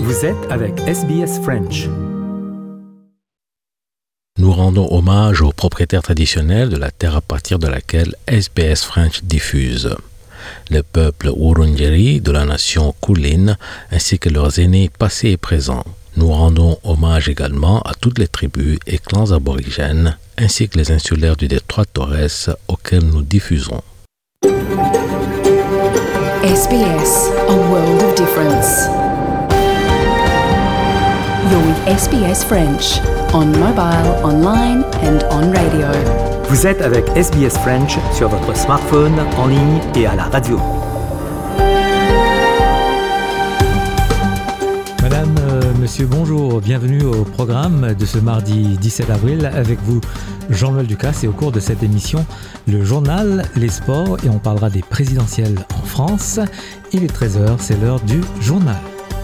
Vous êtes avec SBS French. Nous rendons hommage aux propriétaires traditionnels de la terre à partir de laquelle SBS French diffuse. Le peuple Wurundjeri de la nation Kulin ainsi que leurs aînés passés et présents. Nous rendons hommage également à toutes les tribus et clans aborigènes ainsi que les insulaires du détroit de Torres auxquels nous diffusons. SBS, a world of difference. You're with SBS French, on mobile, online and on radio. Vous êtes avec SBS French sur votre smartphone, en ligne et à la radio. Madame, monsieur, bonjour. Bienvenue au programme de ce mardi 17 avril. Avec vous, Jean-Noël Ducasse. Et au cours de cette émission, le journal, les sports et on parlera des présidentielles en France. Il est 13h, c'est l'heure du journal.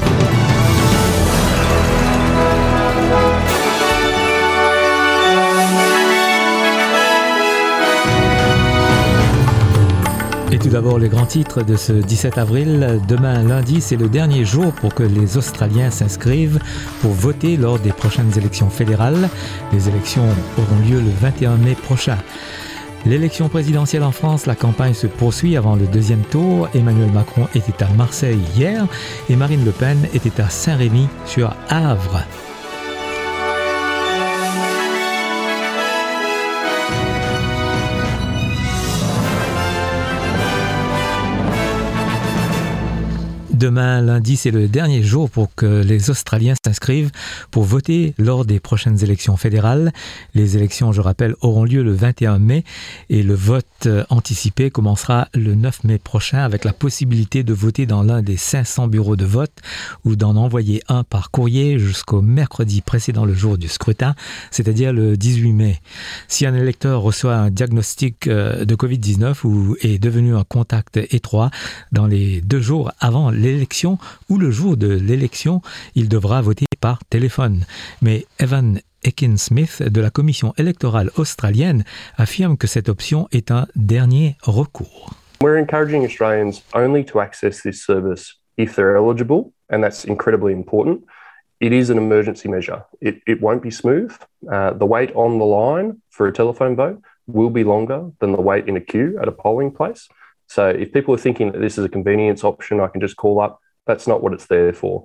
Et tout d'abord, les grands titres de ce 17 avril. Demain, lundi, c'est le dernier jour pour que les Australiens s'inscrivent pour voter lors des prochaines élections fédérales. Les élections auront lieu le 21 mai prochain. L'élection présidentielle en France, la campagne se poursuit avant le deuxième tour. Emmanuel Macron était à Marseille hier et Marine Le Pen était à Saint-Rémy sur Havre. Demain, lundi, c'est le dernier jour pour que les Australiens s'inscrivent pour voter lors des prochaines élections fédérales. Les élections, je rappelle, auront lieu le 21 mai et le vote anticipé commencera le 9 mai prochain avec la possibilité de voter dans l'un des 500 bureaux de vote ou d'en envoyer un par courrier jusqu'au mercredi précédant le jour du scrutin, c'est-à-dire le 18 mai. Si un électeur reçoit un diagnostic de Covid-19 ou est devenu un contact étroit dans les 2 jours avant l'élection ou le jour de l'élection, il devra voter par téléphone. Mais Evan Ekin-Smith de la Commission électorale australienne affirme que cette option est un dernier recours. We're encouraging Australians only to access this service if they're eligible, and that's incredibly important. It is an emergency measure. It won't be smooth. The wait on the line for a telephone vote will be longer than the wait in a queue at a polling place. So if people are thinking that this is a convenience option, I can just call up, that's not what it's there for.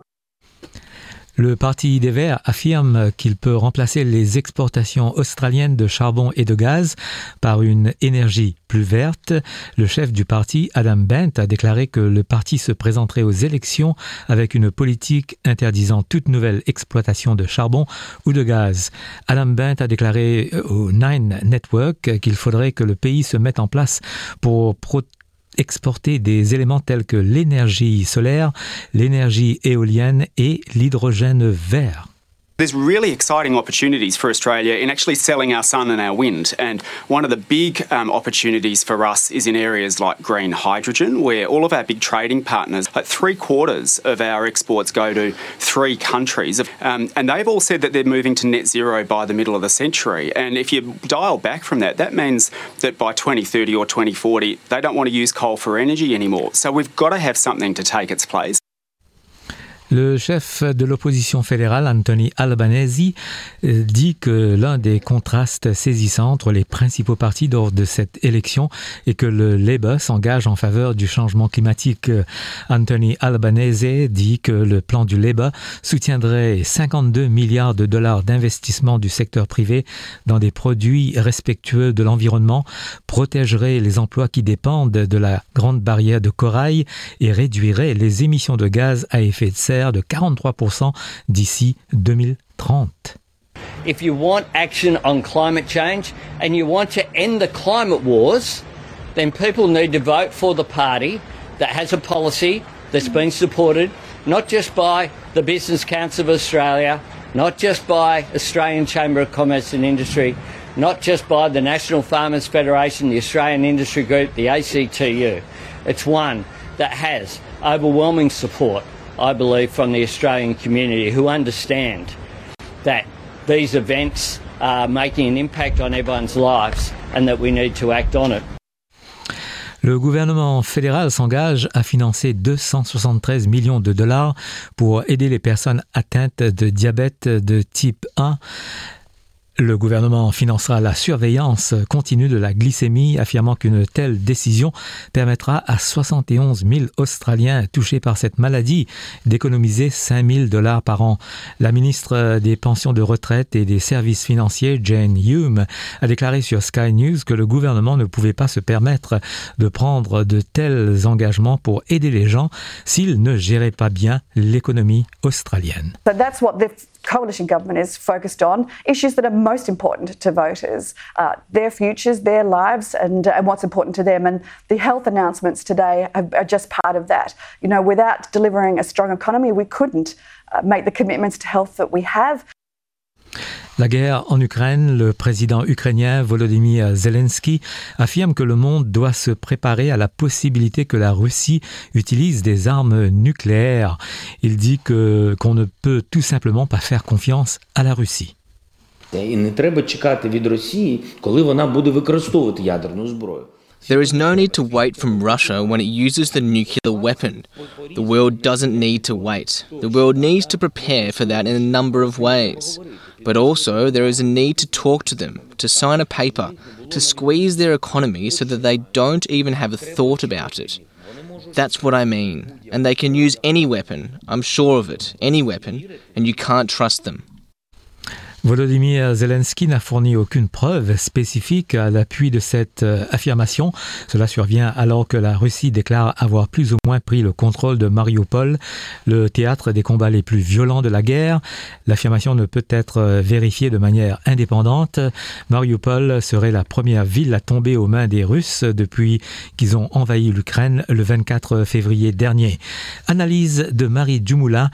Le Parti des Verts affirme qu'il peut remplacer les exportations australiennes de charbon et de gaz par une énergie plus verte. Le chef du parti, Adam Bent, a déclaré que le parti se présenterait aux élections avec une politique interdisant toute nouvelle exploitation de charbon ou de gaz. Adam Bent a déclaré au Nine Network qu'il faudrait que le pays se mette en place pour exporter des éléments tels que l'énergie solaire, l'énergie éolienne et l'hydrogène vert. There's really exciting opportunities for Australia in actually selling our sun and our wind. And one of the big opportunities for us is in areas like green hydrogen, where all of our big trading partners, like 3/4 of our exports go to 3 countries. And they've all said that they're moving to net zero by the middle of the century. And if you dial back from that, that means that by 2030 or 2040, they don't want to use coal for energy anymore. So we've got to have something to take its place. Le chef de l'opposition fédérale, Anthony Albanese, dit que l'un des contrastes saisissants entre les principaux partis lors de cette élection est que le Labour s'engage en faveur du changement climatique. Anthony Albanese dit que le plan du Labour soutiendrait 52 milliards de dollars d'investissement du secteur privé dans des produits respectueux de l'environnement, protégerait les emplois qui dépendent de la grande barrière de corail et réduirait les émissions de gaz à effet de serre de 43% d'ici 2030. If you want action on climate change and you want to end the climate wars, then people need to vote for the party that has a policy that's been supported not just by the Business Council of Australia, not just by Australian Chamber of Commerce and Industry, not just by the National Farmers Federation, the Australian Industry Group, the ACTU. It's one that has overwhelming support, I believe, from the Australian community who understand that these events are making an impact on everyone's lives and that we need to act on it. Le gouvernement fédéral s'engage à financer 273 millions de dollars pour aider les personnes atteintes de diabète de type 1. Le gouvernement financera la surveillance continue de la glycémie, affirmant qu'une telle décision permettra à 71 000 Australiens touchés par cette maladie d'économiser 5 000 dollars par an. La ministre des pensions de retraite et des services financiers, Jane Hume, a déclaré sur Sky News que le gouvernement ne pouvait pas se permettre de prendre de tels engagements pour aider les gens s'ils ne géraient pas bien l'économie australienne. So that's what the coalition government is focused on, issues that are most important to voters, their futures, their lives, and what's important to them. And the health announcements today are just part of that. You know, without delivering a strong economy, we couldn't make the commitments to health that we have. La guerre en Ukraine, le président ukrainien Volodymyr Zelensky affirme que le monde doit se préparer à la possibilité que la Russie utilise des armes nucléaires. Il dit qu'on ne peut tout simplement pas faire confiance à la Russie. І не треба чекати від Росії, коли вона буде використовувати ядерну зброю. There is no need to wait from Russia when it uses the nuclear weapon. The world doesn't need to wait. The world needs to prepare for that in a number of ways. But also, there is a need to talk to them, to sign a paper, to squeeze their economy so that they don't even have a thought about it. That's what I mean. And they can use any weapon, I'm sure of it, any weapon, and you can't trust them. Volodymyr Zelensky n'a fourni aucune preuve spécifique à l'appui de cette affirmation. Cela survient alors que la Russie déclare avoir plus ou moins pris le contrôle de Mariupol, le théâtre des combats les plus violents de la guerre. L'affirmation ne peut être vérifiée de manière indépendante. Mariupol serait la première ville à tomber aux mains des Russes depuis qu'ils ont envahi l'Ukraine le 24 février dernier. Analyse de Marie Djumoula,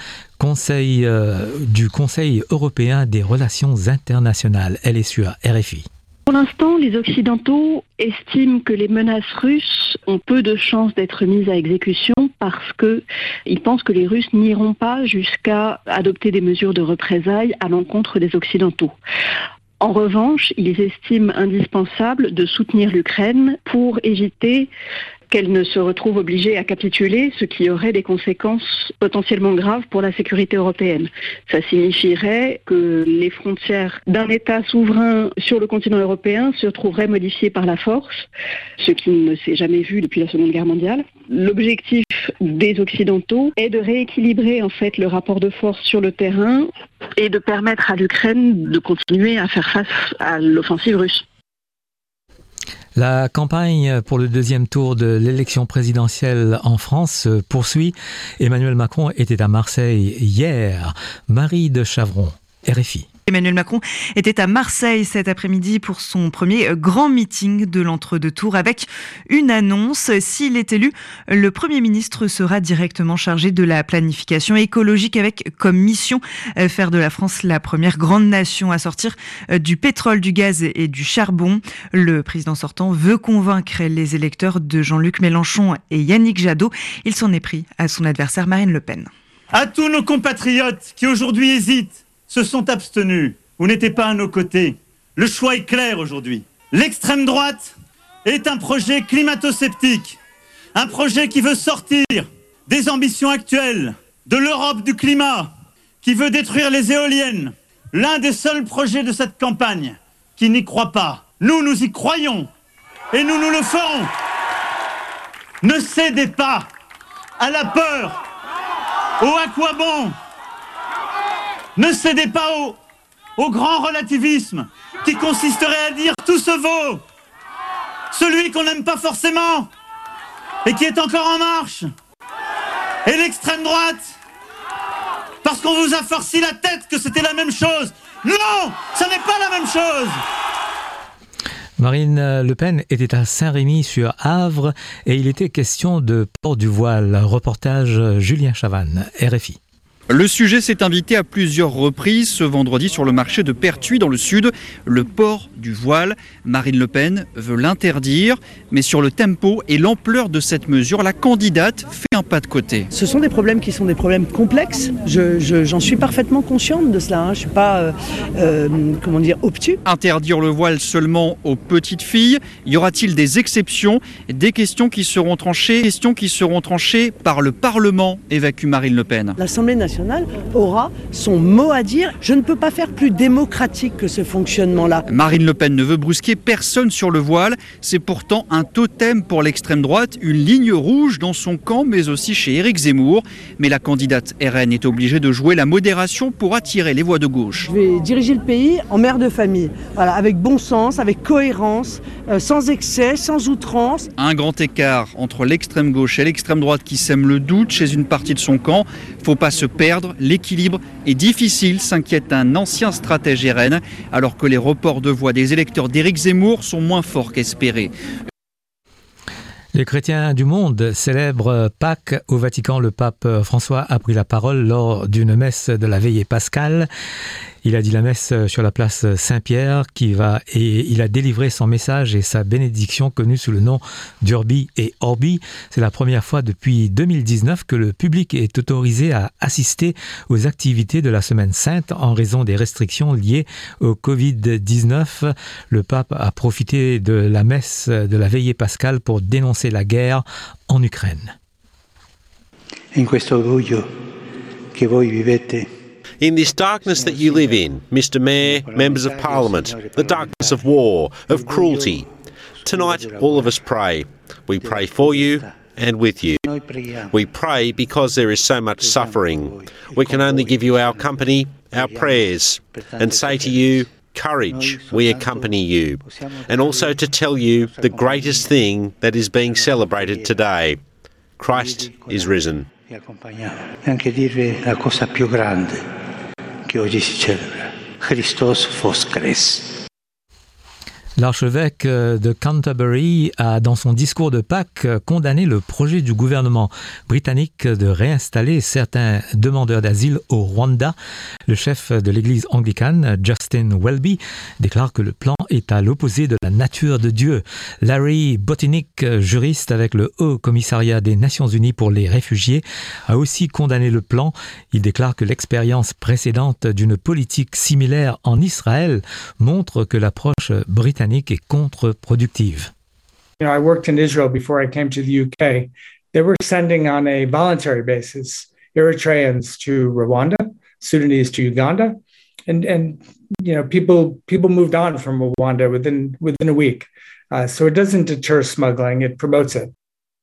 du Conseil européen des relations internationales. Elle est sur RFI. Pour l'instant, les Occidentaux estiment que les menaces russes ont peu de chances d'être mises à exécution parce qu'ils pensent que les Russes n'iront pas jusqu'à adopter des mesures de représailles à l'encontre des Occidentaux. En revanche, ils estiment indispensable de soutenir l'Ukraine pour éviter qu'elle ne se retrouve obligée à capituler, ce qui aurait des conséquences potentiellement graves pour la sécurité européenne. Ça signifierait que les frontières d'un État souverain sur le continent européen se trouveraient modifiées par la force, ce qui ne s'est jamais vu depuis la Seconde Guerre mondiale. L'objectif des Occidentaux est de rééquilibrer en fait le rapport de force sur le terrain et de permettre à l'Ukraine de continuer à faire face à l'offensive russe. La campagne pour le deuxième tour de l'élection présidentielle en France se poursuit. Emmanuel Macron était à Marseille hier. Marie de Chavron, RFI. Emmanuel Macron était à Marseille cet après-midi pour son premier grand meeting de l'entre-deux tours avec une annonce. S'il est élu, le Premier ministre sera directement chargé de la planification écologique avec comme mission faire de la France la première grande nation à sortir du pétrole, du gaz et du charbon. Le président sortant veut convaincre les électeurs de Jean-Luc Mélenchon et Yannick Jadot. Il s'en est pris à son adversaire Marine Le Pen. À tous nos compatriotes qui aujourd'hui hésitent, se sont abstenus, vous n'étiez pas à nos côtés. Le choix est clair aujourd'hui. L'extrême droite est un projet climato-sceptique, un projet qui veut sortir des ambitions actuelles, de l'Europe du climat, qui veut détruire les éoliennes. L'un des seuls projets de cette campagne qui n'y croit pas. Nous y croyons et nous le ferons. Ne cédez pas à la peur, au à quoi bon. Ne cédez pas au grand relativisme qui consisterait à dire tout se vaut. Celui qu'on n'aime pas forcément et qui est encore en marche. Et l'extrême droite, parce qu'on vous a farci la tête que c'était la même chose. Non, ça n'est pas la même chose. Marine Le Pen était à Saint-Rémy-sur-Avre et il était question de port du voile. Reportage Julien Chavannes, RFI. Le sujet s'est invité à plusieurs reprises ce vendredi sur le marché de Pertuis dans le sud, le port du voile. Marine Le Pen veut l'interdire, mais sur le tempo et l'ampleur de cette mesure, la candidate fait un pas de côté. Ce sont des problèmes qui sont des problèmes complexes, j'en suis parfaitement consciente de cela, je ne suis pas obtus. Interdire le voile seulement aux petites filles, y aura-t-il des exceptions? Des questions qui seront tranchées par le Parlement, évacue Marine Le Pen. L'Assemblée nationale aura son mot à dire. Je ne peux pas faire plus démocratique que ce fonctionnement-là. Marine Le Pen ne veut brusquer personne sur le voile. C'est pourtant un totem pour l'extrême droite, une ligne rouge dans son camp, mais aussi chez Éric Zemmour. Mais la candidate RN est obligée de jouer la modération pour attirer les voix de gauche. Je vais diriger le pays en mère de famille, voilà, avec bon sens, avec cohérence, sans excès, sans outrance. Un grand écart entre l'extrême gauche et l'extrême droite qui sème le doute chez une partie de son camp. Faut pas se perdre, l'équilibre est difficile, s'inquiète un ancien stratège RN, alors que les reports de voix des électeurs d'Éric Zemmour sont moins forts qu'espérés. Les chrétiens du monde célèbrent Pâques. Au Vatican, le pape François a pris la parole lors d'une messe de la veillée pascale. Il a dit la messe sur la place Saint-Pierre et il a délivré son message et sa bénédiction connue sous le nom d'Urbi et Orbi. C'est la première fois depuis 2019 que le public est autorisé à assister aux activités de la Semaine Sainte en raison des restrictions liées au Covid-19. Le pape a profité de la messe de la veillée pascale pour dénoncer la guerre en Ukraine. In questo buio che voi vivete. In this darkness that you live in, Mr. Mayor, members of Parliament, the darkness of war, of cruelty, tonight all of us pray. We pray for you and with you. We pray because there is so much suffering. We can only give you our company, our prayers, and say to you, courage, we accompany you. And also to tell you the greatest thing that is being celebrated today. Christ is risen. E anche dire la cosa più grande che oggi si celebra. Christos voskres. L'archevêque de Canterbury a, dans son discours de Pâques, condamné le projet du gouvernement britannique de réinstaller certains demandeurs d'asile au Rwanda. Le chef de l'église anglicane, Justin Welby, déclare que le plan est à l'opposé de la nature de Dieu. Larry Botinick, juriste avec le Haut Commissariat des Nations Unies pour les réfugiés, a aussi condamné le plan. Il déclare que l'expérience précédente d'une politique similaire en Israël montre que l'approche britannique est contre-productive. I worked in Israel before I came to the UK. They were sending on a voluntary basis Eritreans to Rwanda, Sudanese to Uganda, and people moved on from Rwanda within a week. So it doesn't deter smuggling, it promotes it.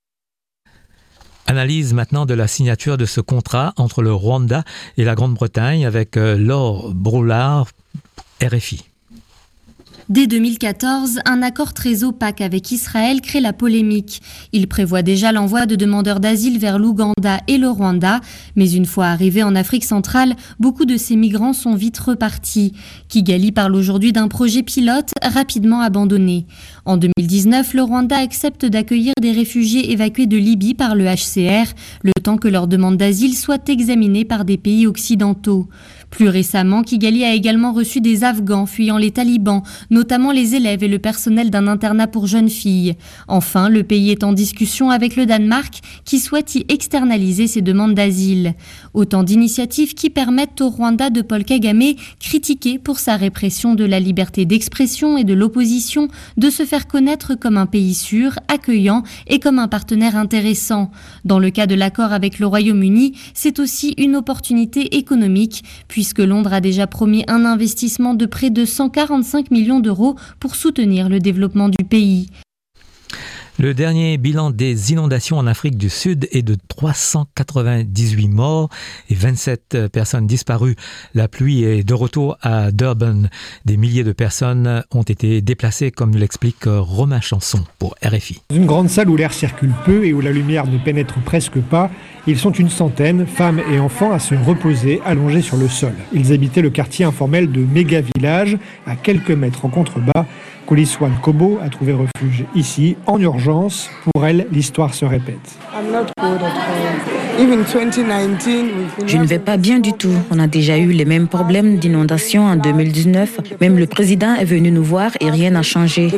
Analyse maintenant de la signature de ce contrat entre le Rwanda et la Grande-Bretagne avec Laure Broulard, RFI. Dès 2014, un accord très opaque avec Israël crée la polémique. Il prévoit déjà l'envoi de demandeurs d'asile vers l'Ouganda et le Rwanda, mais une fois arrivés en Afrique centrale, beaucoup de ces migrants sont vite repartis. Kigali parle aujourd'hui d'un projet pilote rapidement abandonné. En 2019, le Rwanda accepte d'accueillir des réfugiés évacués de Libye par le HCR, le temps que leur demande d'asile soit examinée par des pays occidentaux. Plus récemment, Kigali a également reçu des Afghans fuyant les talibans, notamment les élèves et le personnel d'un internat pour jeunes filles. Enfin, le pays est en discussion avec le Danemark qui souhaite y externaliser ses demandes d'asile. Autant d'initiatives qui permettent au Rwanda de Paul Kagame, critiqué pour sa répression de la liberté d'expression et de l'opposition, de se faire connaître comme un pays sûr, accueillant et comme un partenaire intéressant. Dans le cas de l'accord avec le Royaume-Uni, c'est aussi une opportunité économique, puisque Londres a déjà promis un investissement de près de 145 millions d'euros pour soutenir le développement du pays. Le dernier bilan des inondations en Afrique du Sud est de 398 morts et 27 personnes disparues. La pluie est de retour à Durban. Des milliers de personnes ont été déplacées, comme l'explique Romain Chanson pour RFI. Dans une grande salle où l'air circule peu et où la lumière ne pénètre presque pas, ils sont une centaine, femmes et enfants, à se reposer, allongés sur le sol. Ils habitaient le quartier informel de Méga Village, à quelques mètres en contrebas. Koliswan Kobo a trouvé refuge ici, en urgence. Pour elle, l'histoire se répète. Je ne vais pas bien du tout. On a déjà eu les mêmes problèmes d'inondation en 2019. Même le président est venu nous voir et rien n'a changé.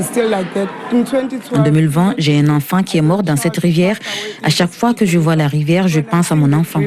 En 2020, j'ai un enfant qui est mort dans cette rivière. À chaque fois que je vois la rivière, je pense à mon enfant.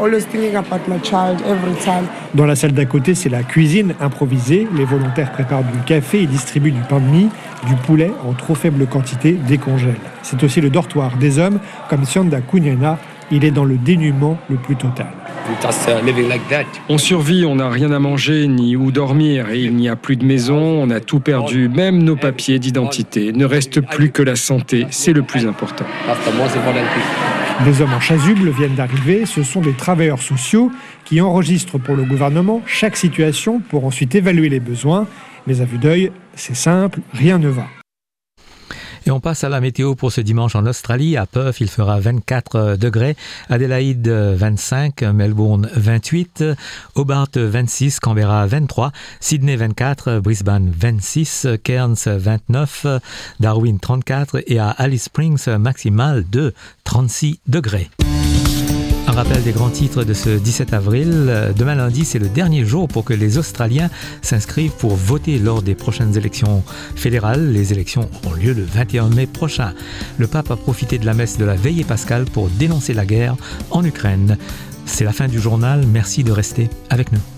Dans la salle d'à côté, c'est la cuisine improvisée. Les volontaires préparent du café et distribuent du pain de mie, du poulet en trop faible quantité, décongèlent. C'est aussi le dortoir des hommes, comme Sianda Kunyana. Il est dans le dénuement le plus total. On survit, on n'a rien à manger ni où dormir et il n'y a plus de maison, on a tout perdu, même nos papiers d'identité. Il ne reste plus que la santé, c'est le plus important. Des hommes en chasuble viennent d'arriver, ce sont des travailleurs sociaux qui enregistrent pour le gouvernement chaque situation pour ensuite évaluer les besoins. Mais à vue d'œil, c'est simple, rien ne va. Et on passe à la météo pour ce dimanche en Australie. À Perth, il fera 24 degrés. Adélaïde, 25. Melbourne, 28. Hobart, 26. Canberra, 23. Sydney, 24. Brisbane, 26. Cairns, 29. Darwin, 34. Et à Alice Springs, maximal de 36 degrés. Un rappel des grands titres de ce 17 avril. Demain lundi, c'est le dernier jour pour que les Australiens s'inscrivent pour voter lors des prochaines élections fédérales. Les élections auront lieu le 21 mai prochain. Le pape a profité de la messe de la veillée pascale pour dénoncer la guerre en Ukraine. C'est la fin du journal. Merci de rester avec nous.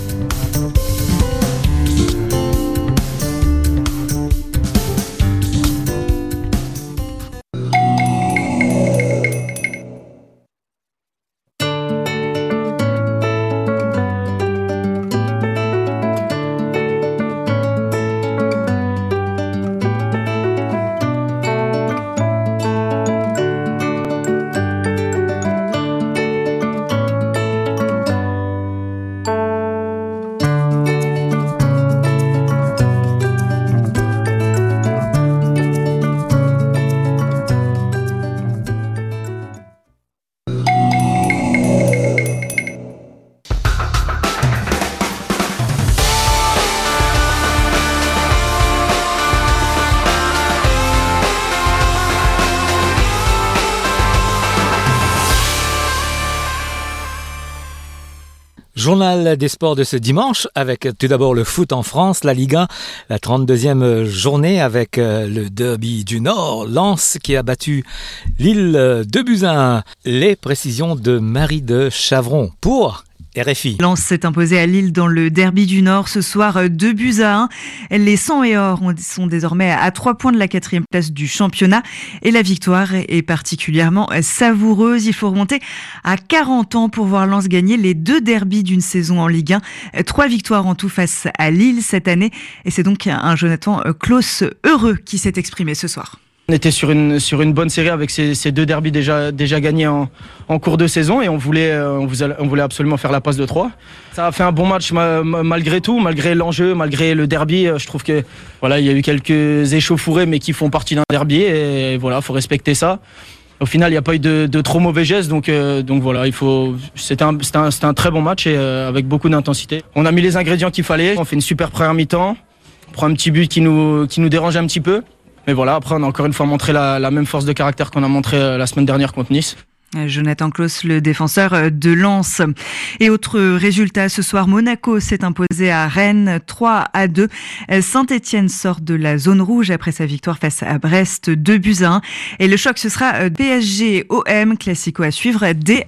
Journal des sports de ce dimanche avec tout d'abord le foot en France, la Ligue 1, la 32e journée avec le derby du Nord, Lens qui a battu Lille 2-1. Les précisions de Marie de Chavron pour RFI. Lens s'est imposé à Lille dans le derby du Nord ce soir 2-1. Les 100 et or sont désormais à 3 points de la 4e place du championnat et la victoire est particulièrement savoureuse. Il faut remonter à 40 ans pour voir Lens gagner les 2 derbys d'une saison en Ligue 1. 3 victoires en tout face à Lille cette année et c'est donc un Jonathan Claus heureux qui s'est exprimé ce soir. On était sur une bonne série avec ces 2 derbys déjà gagnés en cours de saison et on voulait absolument faire la passe de 3. Ça a fait un bon match malgré tout, malgré l'enjeu, malgré le derby. Je trouve que voilà, il y a eu quelques échauffourées mais qui font partie d'un derby et voilà, faut respecter ça. Au final, il n'y a pas eu de trop mauvais gestes, donc voilà, c'était un très bon match et avec beaucoup d'intensité. On a mis les ingrédients qu'il fallait. On fait une super première mi-temps, on prend un petit but qui nous dérange un petit peu. Mais voilà, après on a encore une fois montré la même force de caractère qu'on a montré la semaine dernière contre Nice. Jonathan Claus, le défenseur de Lens. Et autre résultat, ce soir, Monaco s'est imposé à Rennes 3-2. Saint-Etienne sort de la zone rouge après sa victoire face à Brest 2-1. Et le choc, ce sera PSG-OM, classico à suivre dès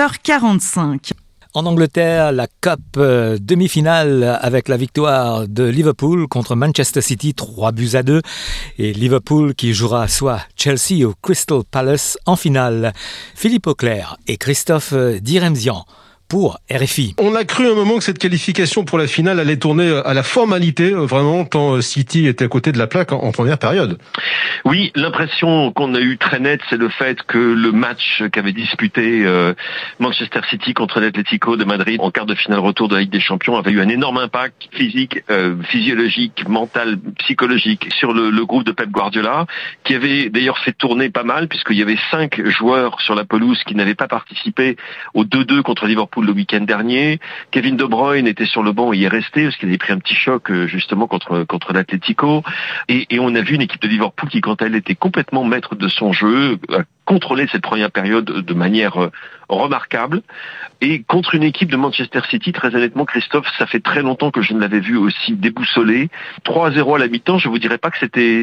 20h45. En Angleterre, la Cup demi-finale avec la victoire de Liverpool contre Manchester City 3-2 et Liverpool qui jouera soit Chelsea ou Crystal Palace en finale. Philippe Auclair et Christophe Diremzian pour RFI. On a cru un moment que cette qualification pour la finale allait tourner à la formalité, vraiment, tant City était à côté de la plaque en première période. Oui, l'impression qu'on a eue très nette, c'est le fait que le match qu'avait disputé Manchester City contre l'Atlético de Madrid en quart de finale retour de la Ligue des Champions avait eu un énorme impact physique, physiologique, mental, psychologique sur le groupe de Pep Guardiola, qui avait d'ailleurs fait tourner pas mal, puisqu'il y avait 5 joueurs sur la pelouse qui n'avaient pas participé au 2-2 contre Liverpool le week-end dernier. Kevin De Bruyne était sur le banc et y est resté parce qu'il avait pris un petit choc justement contre l'Atlético. Et on a vu une équipe de Liverpool qui, quand elle était complètement maître de son jeu, contrôlé cette première période de manière remarquable. Et contre une équipe de Manchester City, très honnêtement, Christophe, ça fait très longtemps que je ne l'avais vu aussi déboussolé. 3-0 à la mi-temps, je vous dirais pas que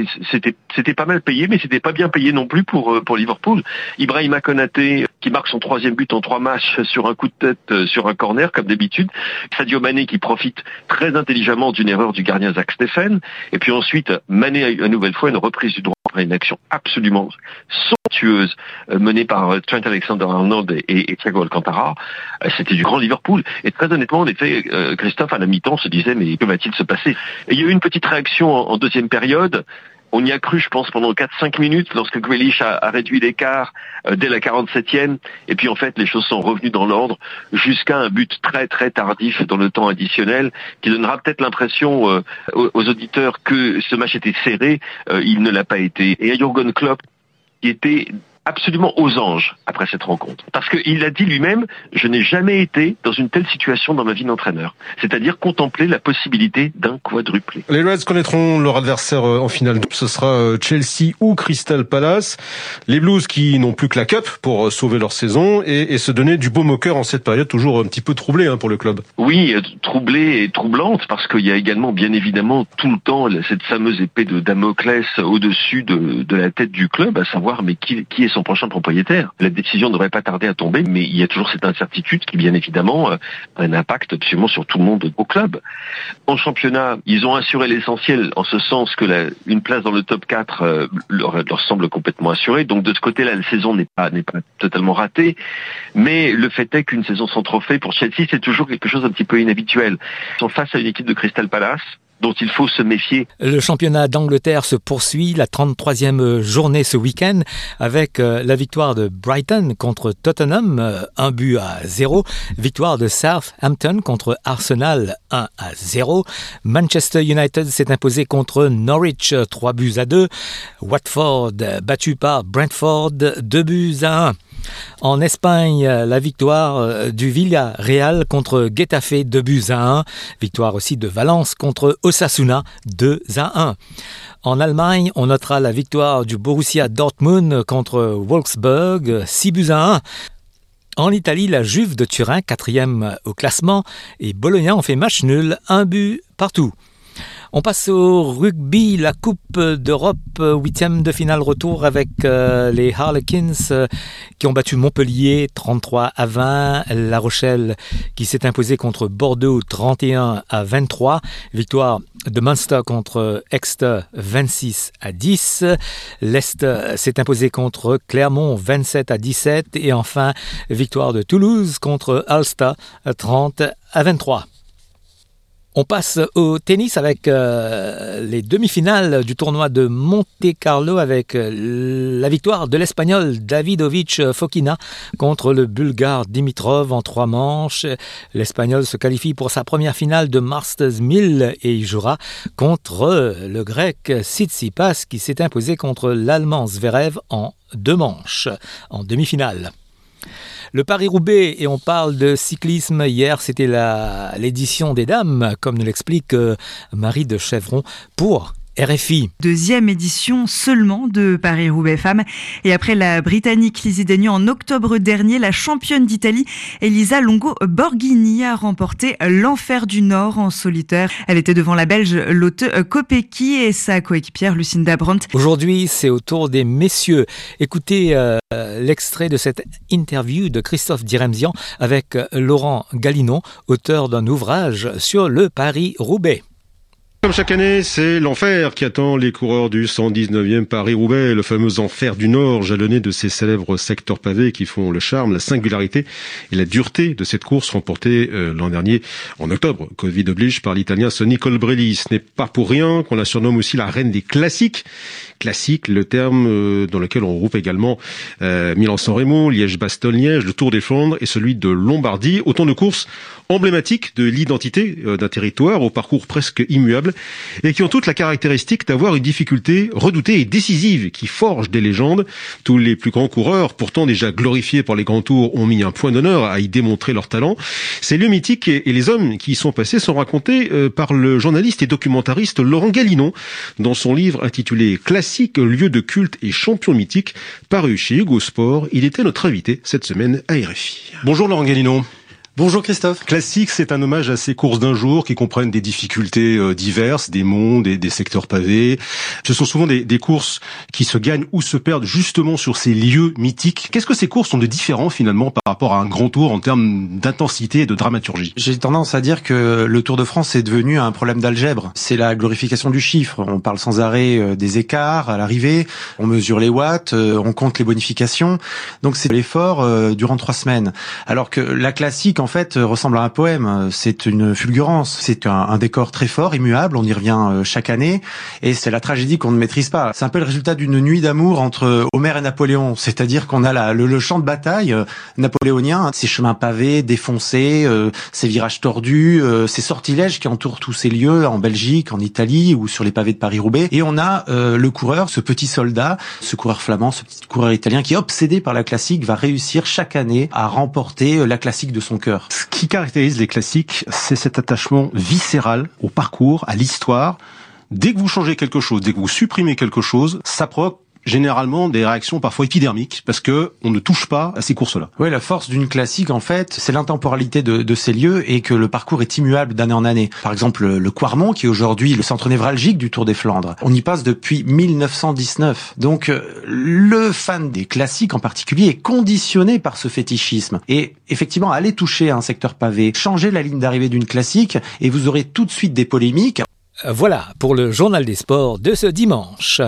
c'était pas mal payé, mais c'était pas bien payé non plus pour Liverpool. Ibrahima Konaté, qui marque son 3e but en 3 matchs sur un coup de tête, sur un corner, comme d'habitude. Sadio Mané qui profite très intelligemment d'une erreur du gardien Zach Steffen. Et puis ensuite, Mané a une nouvelle fois une reprise du droit après une action absolument somptueuse menée par Trent Alexander-Arnold et Thiago Alcantara. C'était du grand Liverpool. Et très honnêtement, en effet, Christophe, à la mi-temps, se disait mais que va-t-il se passer? Et il y a eu une petite réaction en deuxième période. On y a cru, je pense, pendant 4-5 minutes lorsque Grealish a réduit l'écart dès la 47e. Et puis en fait, les choses sont revenues dans l'ordre jusqu'à un but très très tardif dans le temps additionnel qui donnera peut-être l'impression aux auditeurs que ce match était serré. Il ne l'a pas été. Et à Jürgen Klopp, qui était absolument aux anges après cette rencontre. Parce qu'il a dit lui-même, je n'ai jamais été dans une telle situation dans ma vie d'entraîneur. C'est-à-dire contempler la possibilité d'un quadruplé. Les Reds connaîtront leur adversaire en finale. Ce sera Chelsea ou Crystal Palace. Les Blues qui n'ont plus que la Cup pour sauver leur saison et se donner du baume au cœur en cette période toujours un petit peu troublée pour le club. Oui, troublée et troublante parce qu'il y a également bien évidemment tout le temps cette fameuse épée de Damoclès au-dessus de la tête du club, à savoir mais qui est son prochain propriétaire. La décision ne devrait pas tarder à tomber, mais il y a toujours cette incertitude qui, bien évidemment, a un impact absolument sur tout le monde au club. En championnat, ils ont assuré l'essentiel en ce sens que une place dans le top 4 leur semble complètement assurée. Donc de ce côté-là, la saison n'est pas totalement ratée. Mais le fait est qu'une saison sans trophée pour Chelsea, c'est toujours quelque chose d'un petit peu inhabituel. Ils sont face à une équipe de Crystal Palace dont il faut se méfier. Le championnat d'Angleterre se poursuit, la 33e journée ce week-end, avec la victoire de Brighton contre Tottenham, 1-0. Victoire de Southampton contre Arsenal, 1-0. Manchester United s'est imposé contre Norwich, 3-2. Watford battu par Brentford, 2-1. En Espagne, la victoire du Villarreal contre Getafe, 2-1. Victoire aussi de Valence contre Osasuna, 2-1. En Allemagne, on notera la victoire du Borussia Dortmund contre Wolfsburg, 6-1. En Italie, la Juve de Turin, 4e au classement, et Bologna ont fait match nul, 1-1 partout. On passe au rugby, la Coupe d'Europe, 8e de finale retour avec les Harlequins qui ont battu Montpellier 33-20, La Rochelle qui s'est imposée contre Bordeaux 31-23, victoire de Munster contre Exeter 26-10, l'Est s'est imposé contre Clermont 27-17 et enfin victoire de Toulouse contre Ulster 30-23. On passe au tennis avec les demi-finales du tournoi de Monte-Carlo avec la victoire de l'Espagnol Davidovich Fokina contre le Bulgare Dimitrov en 3 manches. L'Espagnol se qualifie pour sa première finale de Masters 1000 et il jouera contre le Grec Tsitsipas qui s'est imposé contre l'Allemand Zverev en 2 manches en demi-finale. Le Paris-Roubaix, et on parle de cyclisme. Hier, c'était l'édition des dames, comme nous l'explique Marie de Chevron pour RFI. 2e édition seulement de Paris-Roubaix Femmes. Et après la Britannique Lizzie Deignan en octobre dernier, la championne d'Italie Elisa Longo Borghini a remporté l'Enfer du Nord en solitaire. Elle était devant la Belge Lotte Kopecky et sa coéquipière Lucinda Brandt. Aujourd'hui, c'est au tour des messieurs. Écoutez l'extrait de cette interview de Christophe Diremzian avec Laurent Galinon, auteur d'un ouvrage sur le Paris-Roubaix. Comme chaque année, c'est l'enfer qui attend les coureurs du 119e Paris-Roubaix, le fameux enfer du Nord, jalonné de ces célèbres secteurs pavés qui font le charme, la singularité et la dureté de cette course remportée l'an dernier, en octobre, Covid oblige, par l'Italien Sonny Colbrelli. Ce n'est pas pour rien qu'on la surnomme aussi la reine des classiques. Classique, le terme dans lequel on regroupe également Milan-San Remo, Liège-Bastogne-Liège, le Tour des Flandres et celui de Lombardie. Autant de courses emblématiques de l'identité d'un territoire au parcours presque immuable et qui ont toutes la caractéristique d'avoir une difficulté redoutée et décisive qui forge des légendes. Tous les plus grands coureurs, pourtant déjà glorifiés par les grands tours, ont mis un point d'honneur à y démontrer leur talent. Ces lieux mythiques et les hommes qui y sont passés sont racontés par le journaliste et documentariste Laurent Galinon dans son livre intitulé Classique classique, lieu de culte et champion mythique, paru chez Hugo Sport. Il était notre invité cette semaine à RFI. Bonjour Laurent Gallino. Bonjour Christophe. Classique, c'est un hommage à ces courses d'un jour qui comprennent des difficultés diverses, des monts, des secteurs pavés. Ce sont souvent des courses qui se gagnent ou se perdent justement sur ces lieux mythiques. Qu'est-ce que ces courses ont de différent finalement par rapport à un grand tour en termes d'intensité et de dramaturgie? J'ai tendance à dire que le Tour de France est devenu un problème d'algèbre. C'est la glorification du chiffre. On parle sans arrêt des écarts à l'arrivée, on mesure les watts, on compte les bonifications. Donc c'est l'effort durant 3 semaines. Alors que la classique, en fait, ressemble à un poème. C'est une fulgurance. C'est un décor très fort, immuable. On y revient chaque année. Et c'est la tragédie qu'on ne maîtrise pas. C'est un peu le résultat d'une nuit d'amour entre Homère et Napoléon. C'est-à-dire qu'on a le champ de bataille napoléonien, ces chemins pavés, défoncés, ces virages tordus, ces sortilèges qui entourent tous ces lieux en Belgique, en Italie ou sur les pavés de Paris-Roubaix. Et on a le coureur, ce petit soldat, ce coureur flamand, ce petit coureur italien qui, obsédé par la classique, va réussir chaque année à remporter la classique de son cœur. Ce qui caractérise les classiques, c'est cet attachement viscéral au parcours, à l'histoire. Dès que vous changez quelque chose, dès que vous supprimez quelque chose, ça provoque généralement des réactions parfois épidermiques parce que on ne touche pas à ces courses-là. Oui, la force d'une classique, en fait, c'est l'intemporalité de ces lieux et que le parcours est immuable d'année en année. Par exemple, le Quarmont, qui est aujourd'hui le centre névralgique du Tour des Flandres. On y passe depuis 1919. Donc, le fan des classiques en particulier est conditionné par ce fétichisme. Et effectivement, allez toucher un secteur pavé, changez la ligne d'arrivée d'une classique et vous aurez tout de suite des polémiques. Voilà pour le journal des sports de ce dimanche.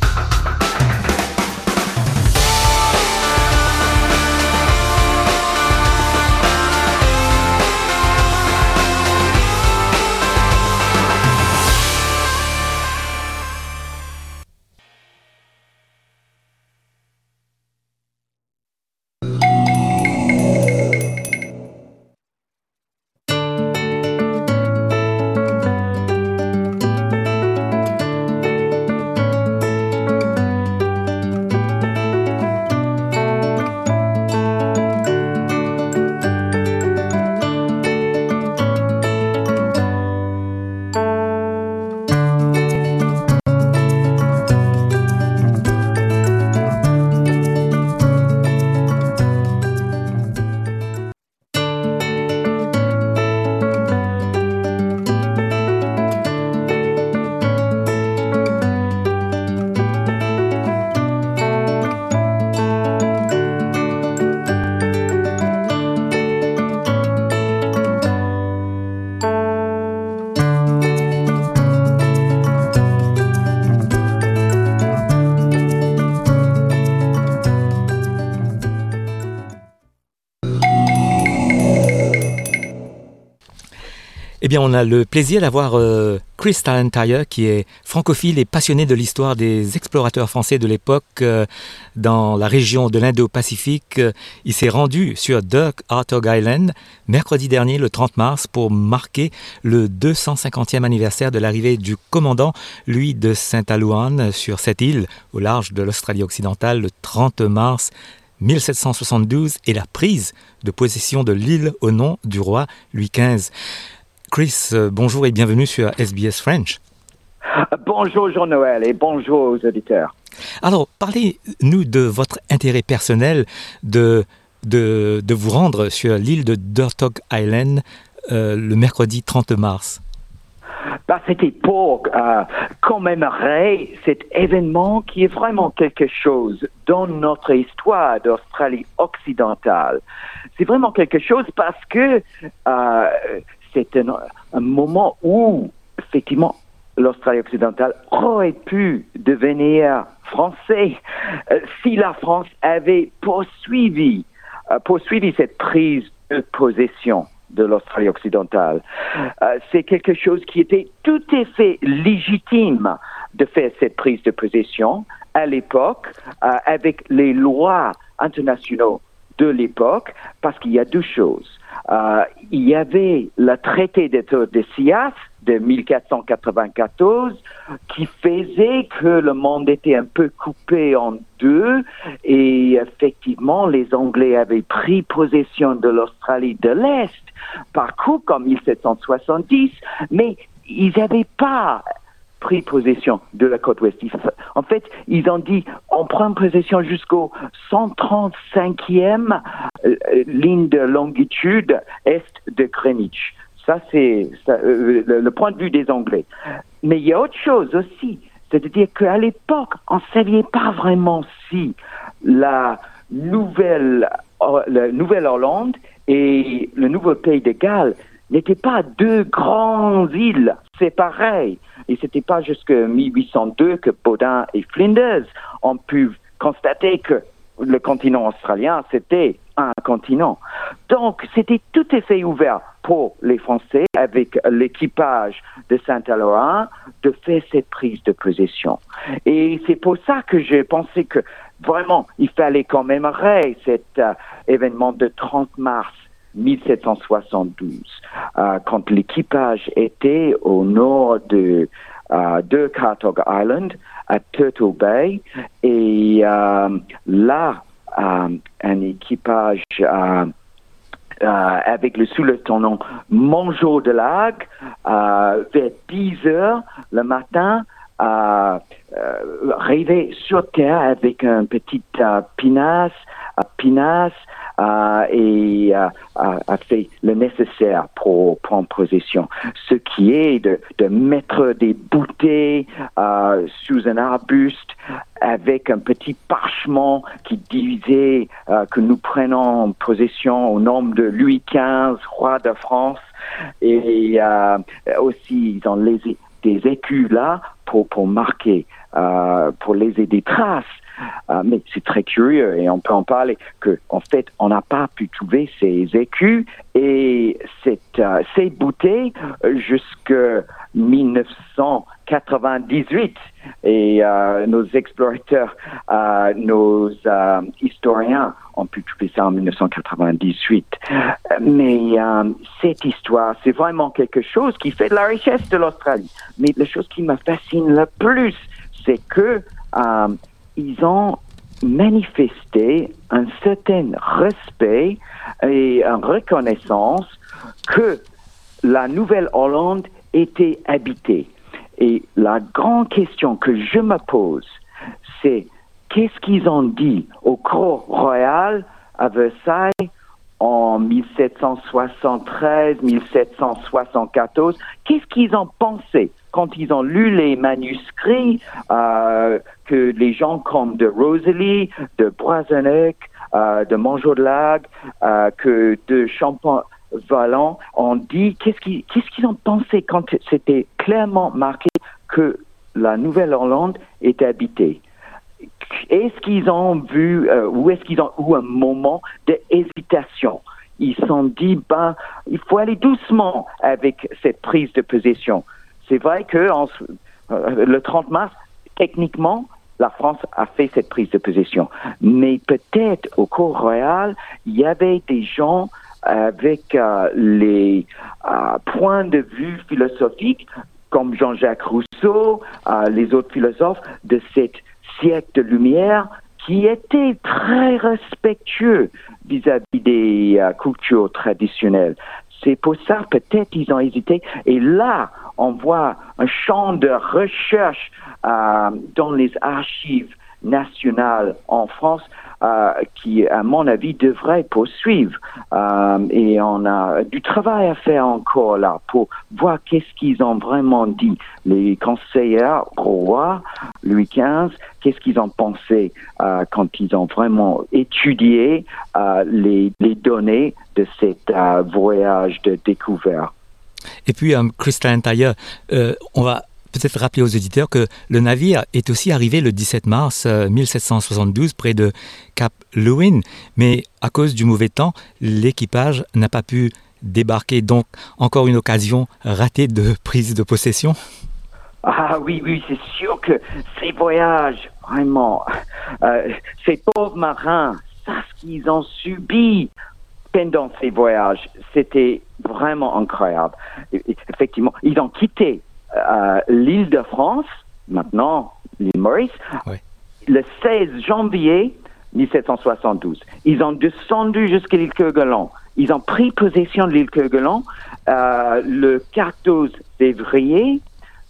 Eh bien, on a le plaisir d'avoir Chris Talentire, qui est francophile et passionné de l'histoire des explorateurs français de l'époque dans la région de l'Indo-Pacifique. Il s'est rendu sur Dirk Hartog Island mercredi dernier, le 30 mars, pour marquer le 250e anniversaire de l'arrivée du commandant Louis de Saint-Alouan sur cette île au large de l'Australie occidentale le 30 mars 1772 et la prise de possession de l'île au nom du roi Louis XV. Chris, bonjour et bienvenue sur SBS French. Bonjour Jean-Noël et bonjour aux auditeurs. Alors, parlez-nous de votre intérêt personnel de vous rendre sur l'île de Hartog Island le mercredi 30 mars. C'était pour commémorer cet événement qui est vraiment quelque chose dans notre histoire d'Australie occidentale. C'est vraiment quelque chose parce que c'est un moment où, effectivement, l'Australie occidentale aurait pu devenir français si la France avait poursuivi cette prise de possession de l'Australie occidentale. C'est quelque chose qui était tout à fait légitime de faire cette prise de possession à l'époque avec les lois internationaux de l'époque, parce qu'il y a deux choses. Il y avait le traité de Tordesillas de 1494 qui faisait que le monde était un peu coupé en deux et effectivement les Anglais avaient pris possession de l'Australie de l'Est par coup comme 1770, mais ils n'avaient pas pris possession de la côte ouest. En fait, ils ont dit on prend possession jusqu'au 135e ligne de longitude est de Greenwich. Ça, c'est le point de vue des Anglais. Mais il y a autre chose aussi, c'est-à-dire qu'à l'époque, on ne savait pas vraiment si la Nouvelle-Hollande et le nouveau pays de Galles n'étaient pas deux grandes îles séparées. Et c'était pas jusqu'en 1802 que Baudin et Flinders ont pu constater que le continent australien, c'était un continent. Donc, c'était tout à fait ouvert pour les Français, avec l'équipage de Saint-Aloïs, de faire cette prise de possession. Et c'est pour ça que j'ai pensé que, vraiment, il fallait commémorer cet événement de 30 mars 1772, quand l'équipage était au nord de Cartog Island, à Turtle Bay, et là, un équipage avec le sous-lieutenant Mongeau de Lague, vers 10 heures le matin, arrivé sur terre avec un petit pinasse, et a fait le nécessaire pour prendre possession. Ce qui est de mettre des bouteilles sous un arbuste avec un petit parchemin qui disait que nous prenons possession au nom de Louis XV, roi de France. Et aussi, ils ont laissé des écus là pour marquer, pour laisser des traces. Mais c'est très curieux et on peut en parler qu'en fait, on n'a pas pu trouver ces écus et ces bouteilles jusqu'à 1998. Et nos explorateurs, nos historiens ont pu trouver ça en 1998. Mais cette histoire, c'est vraiment quelque chose qui fait de la richesse de l'Australie. Mais la chose qui me fascine le plus, c'est que ils ont manifesté un certain respect et une reconnaissance que la Nouvelle-Hollande était habitée. Et la grande question que je me pose, c'est qu'est-ce qu'ils ont dit au cour royal à Versailles en 1773, 1774? Qu'est-ce qu'ils ont pensé quand ils ont lu les manuscrits que les gens comme de Rosalie, de Broisonnec, de Mongeau de Lague, que de Champollion ont dit? Qu'est-ce qu'ils ont pensé quand c'était clairement marqué que la Nouvelle-Hollande était habitée? Est-ce qu'ils ont vu, ou est-ce qu'ils ont eu un moment d'hésitation? Ils se sont dit, il faut aller doucement avec cette prise de possession. C'est vrai que le 30 mars, techniquement, la France a fait cette prise de possession. Mais peut-être au cour royal, il y avait des gens avec les points de vue philosophiques, comme Jean-Jacques Rousseau, les autres philosophes de cette siècle de lumière, qui étaient très respectueux vis-à-vis des cultures traditionnelles. C'est pour ça, peut-être, ils ont hésité. Et là, on voit un champ de recherche dans les archives nationales en France qui, à mon avis, devrait poursuivre. Et on a du travail à faire encore là pour voir qu'est-ce qu'ils ont vraiment dit. Les conseillers rois, Louis XV, qu'est-ce qu'ils ont pensé quand ils ont vraiment étudié les données de cet voyage de découverte. Et puis, Christian Tailleur, on va peut-être rappeler aux éditeurs que le navire est aussi arrivé le 17 mars 1772 près de Cap Lewin, mais à cause du mauvais temps, l'équipage n'a pas pu débarquer. Donc, encore une occasion ratée de prise de possession. Ah oui, c'est sûr que ces voyages, vraiment, ces pauvres marins, ça, ce qu'ils ont subi pendant ces voyages, c'était vraiment incroyable. Effectivement, ils ont quitté l'île de France, maintenant l'île Maurice, le 16 janvier 1772. Ils ont descendu jusqu'à l'île Kerguelen. Ils ont pris possession de l'île Kerguelen le 14 février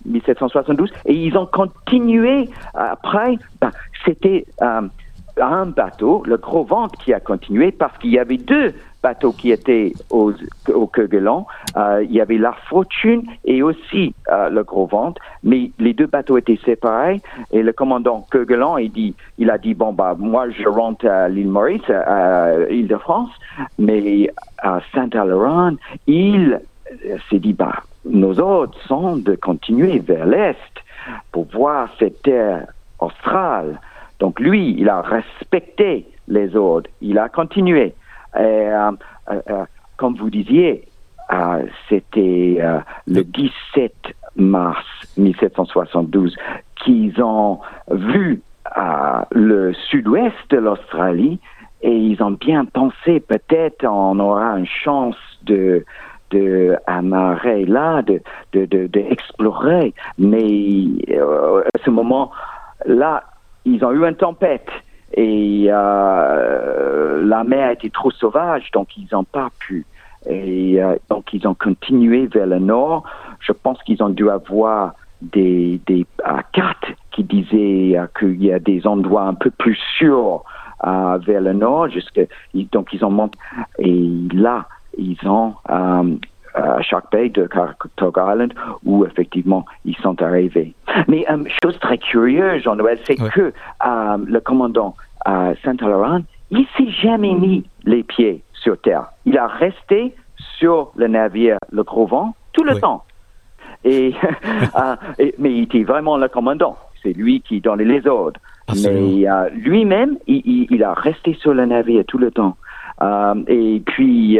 1772, et ils ont continué après. C'était un bateau, le Gros Ventre, qui a continué parce qu'il y avait deux bateaux qui étaient au Kerguelen. Il y avait la Fortune et aussi le Gros Ventre, mais les deux bateaux étaient séparés. Et le commandant Kerguelen, il a dit moi je rentre à l'île Maurice, à Île-de-France, mais à Saint-Aleron, il s'est dit nos ordres sont de continuer vers l'est pour voir cette terre australe. Donc lui, il a respecté les ordres, il a continué. Et, comme vous disiez, c'était le 17 mars 1772 qu'ils ont vu le sud-ouest de l'Australie et ils ont bien pensé peut-être on aura une chance de amarrer là, de explorer. Mais à ce moment-là, ils ont eu une tempête et la mer était trop sauvage, donc ils n'ont pas pu. Et donc ils ont continué vers le nord. Je pense qu'ils ont dû avoir des cartes qui disaient qu'il y a des endroits un peu plus sûrs vers le nord. Donc ils ont monté et là ils ont Shark Bay de Cartog Island où effectivement ils sont arrivés. Mais chose très curieuse, Jean-Noël, c'est que le commandant Saint-Aleron, il s'est jamais mis les pieds sur terre. Il a resté sur le navire Le Gros Vent tout le temps. Mais il était vraiment le commandant. C'est lui qui donnait les ordres. Mais lui-même, il a resté sur le navire tout le temps. Et puis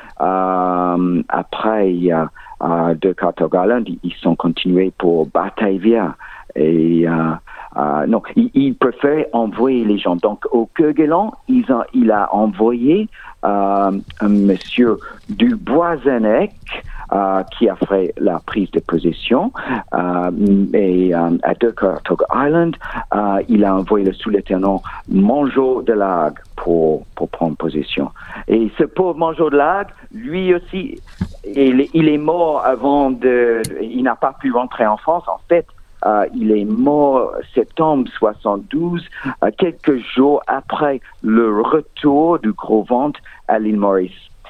après de Cartog Island, ils sont continués pour Batavia et non, il préfère envoyer les gens. Donc au Kerguelen, il a envoyé un monsieur du Boisenec qui a fait la prise de possession et à de Cartog Island, il a envoyé le sous-lieutenant Mongeau de Lague pour prendre possession. Et ce pauvre Mongeau de Lague, lui aussi, il est mort il n'a pas pu rentrer en France. En fait, il est mort septembre 72, quelques jours après le retour du Gros Ventre à l'île Maurice.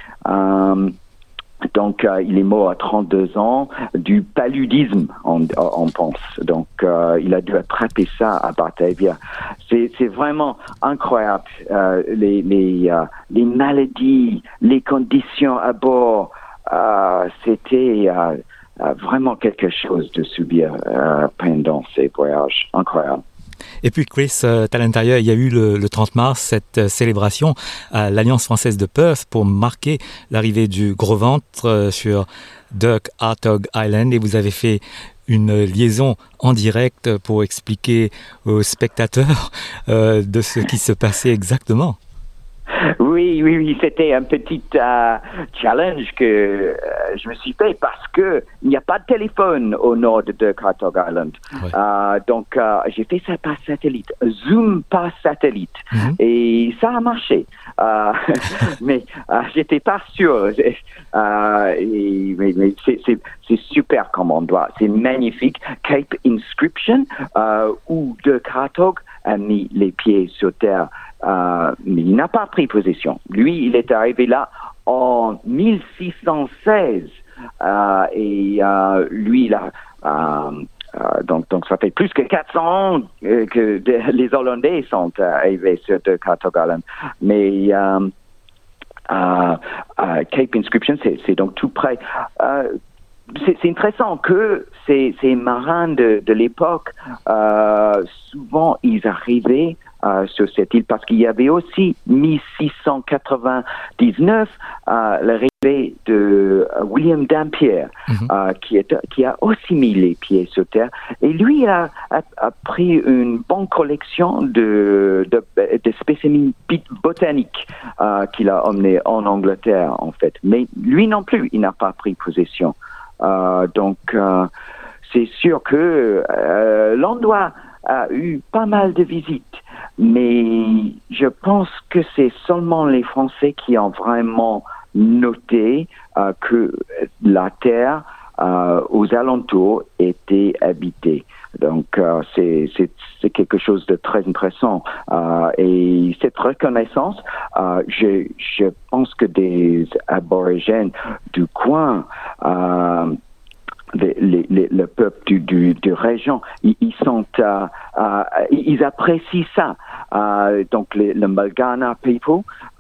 Donc, il est mort à 32 ans du paludisme, on pense. Donc, il a dû attraper ça à Batavia. C'est vraiment incroyable. Les maladies, les conditions à bord, c'était vraiment quelque chose de subir pendant ces voyages. Incroyable. Et puis Chris, à l'intérieur, il y a eu le 30 mars cette célébration à l'Alliance française de Perth pour marquer l'arrivée du Gros Ventre sur de Cartog Island et vous avez fait une liaison en direct pour expliquer aux spectateurs de ce qui se passait exactement. Oui, c'était un petit challenge que je me suis fait parce que il n'y a pas de téléphone au nord de Cartog Island. Ouais. Donc, j'ai fait ça par satellite, Zoom par satellite, et ça a marché. Mais j'étais pas sûr. Mais c'est super comme endroit, c'est magnifique. Cape Inscription, où de Cartog a mis les pieds sur terre. Mais il n'a pas pris possession. Lui, il est arrivé là en 1616 et lui, il a donc ça fait plus que 400 ans que les Hollandais sont arrivés sur de Cartog Island. Mais Cape Inscription, c'est donc tout près. C'est intéressant que ces marins de l'époque, souvent, ils arrivaient sur cette île parce qu'il y avait aussi 1699 l'arrivée de William Dampier qui a aussi mis les pieds sur terre et lui a pris une bonne collection de spécimens botaniques qu'il a emmené en Angleterre en fait, mais lui non plus il n'a pas pris possession. Donc c'est sûr que l'endroit a eu pas mal de visites, mais je pense que c'est seulement les Français qui ont vraiment noté que la terre aux alentours étaient habités. Donc c'est quelque chose de très intéressant et cette reconnaissance, je pense que des aborigènes du coin, le peuple du région, ils apprécient ça. Donc le Malgana people,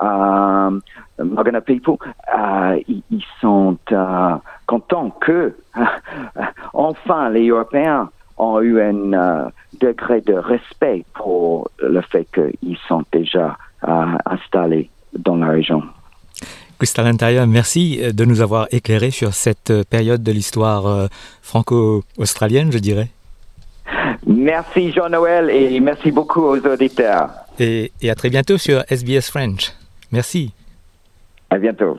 ils sont contents que enfin les Européens ont eu un degré de respect pour le fait qu'ils sont déjà installés dans la région. Crystal Antaya, merci de nous avoir éclairé sur cette période de l'histoire franco-australienne, je dirais. Merci Jean-Noël et merci beaucoup aux auditeurs. Et à très bientôt sur SBS French. Merci. À bientôt.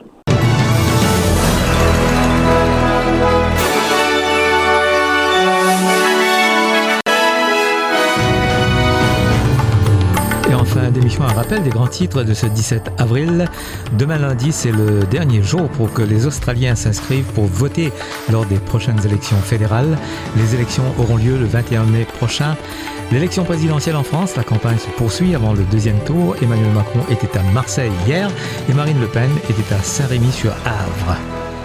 En fin d'émission, un rappel des grands titres de ce 17 avril. Demain lundi, c'est le dernier jour pour que les Australiens s'inscrivent pour voter lors des prochaines élections fédérales. Les élections auront lieu le 21 mai prochain. L'élection présidentielle en France, la campagne se poursuit avant le deuxième tour. Emmanuel Macron était à Marseille hier et Marine Le Pen était à Saint-Rémy-sur-Avre.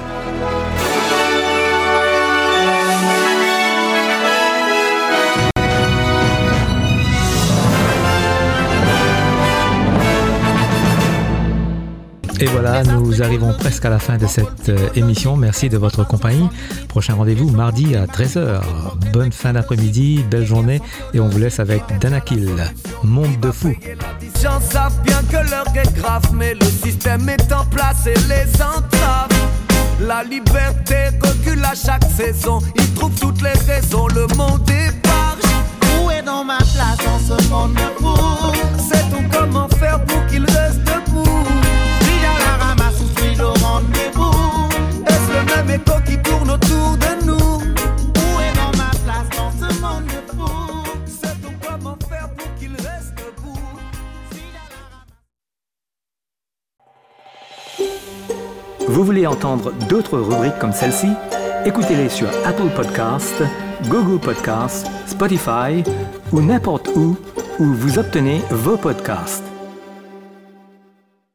Et voilà, nous arrivons presque à la fin de cette émission. Merci de votre compagnie. Prochain rendez-vous mardi à 13h. Bonne fin d'après-midi, belle journée et on vous laisse avec Danakil, Monde de fou. Les gens savent bien que l'heure est grave, mais le système est en place et les entraves. La liberté recule à chaque saison, ils trouvent toutes les raisons, le monde est barge. Où est dans ma place dans ce monde de fou? Sait-on comment faire pour qu'il reste debout? Est-ce le même écho qui tourne autour de nous? Où est dans ma place dans ce monde de fou? Sait-on comment faire pour qu'il reste debout? Vous voulez entendre d'autres rubriques comme celle-ci? Écoutez-les sur Apple Podcasts, Google Podcasts, Spotify ou n'importe où vous obtenez vos podcasts.